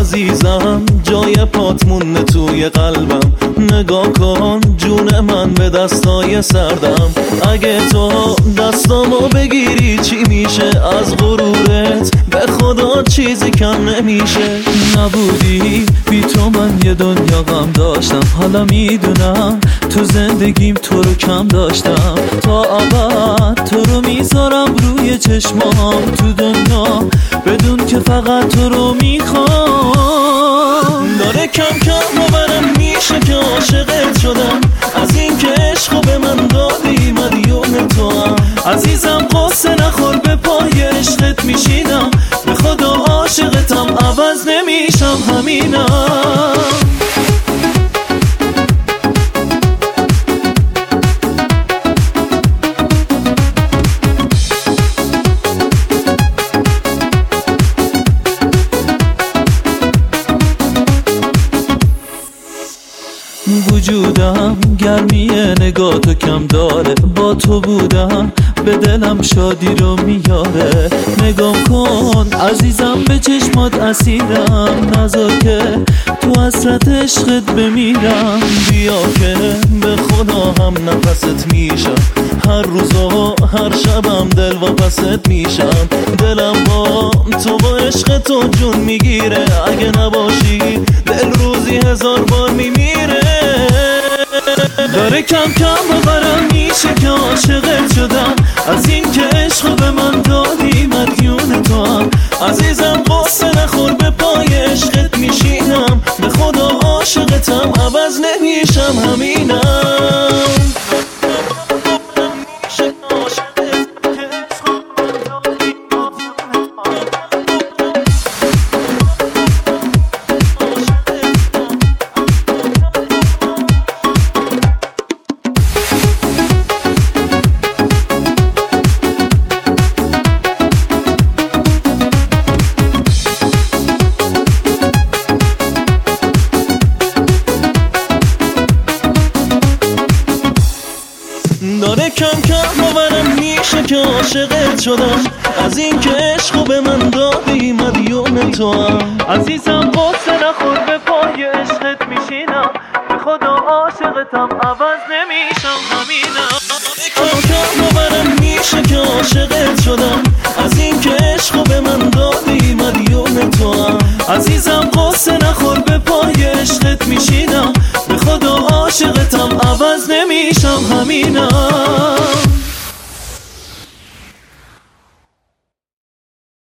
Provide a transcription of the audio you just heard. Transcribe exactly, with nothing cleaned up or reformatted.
عزیزم جای پات مونده توی قلبم. نگاه کن جون من به دستای سردم. اگه تو دستامو بگیری چی میشه؟ از غرورت به خدا چیزی کم نمیشه. نبودی بی تو من یه دنیا غم داشتم. حالا میدونم تو زندگیم تو رو کم داشتم. تا ابد تو رو میذارم روی چشمام تو دنیا، بدون که فقط تو رو میخوام. داره کم کم باورم میشه که عاشقت شدم. از این که عشقو به من دادی مدیون تو هم. عزیزم قصه نخور به پای عشقت میشینم. به خدا عاشقتم عوض نمیشم همینم. وجودم گرمی نگاه تو کم داره. با تو بودم به دلم شادی رو میاره. نگاه کن عزیزم به چشمات اسیرم. نذار که تو حسرت عشقت بمیرم. بیا که به خدا هم نفست میشم. هر روز و هر شبم دل واپست میشم. دلم با تو با عشق تو جون میگیره. اگه نباشی دل روزی هزار بار میمیره. داره کم کم باورم میشه که عاشقت شدم. از این که عشقو به من دادی مدیون تو هم. عزیزم قصه نخور به پای عشقت میشینم. به خدا عاشقتم عوض نمیشم همینم. داره کم کم باورم میشه که عاشقت شدم. از این که عشقو به من دادی مدیون تو هم. عزیزم قصه نخور به پای عشقت میشینم. به خدا عاشقتم عوض نمیشم همینم. کم کم باورم میشه که عاشقت شدم. از این که عشقو به من دادی مدیون تو هم. عزیزم قصه نخور به پای عشقت میشینم. به خدا عاشقتم عوض نمیشم همینم.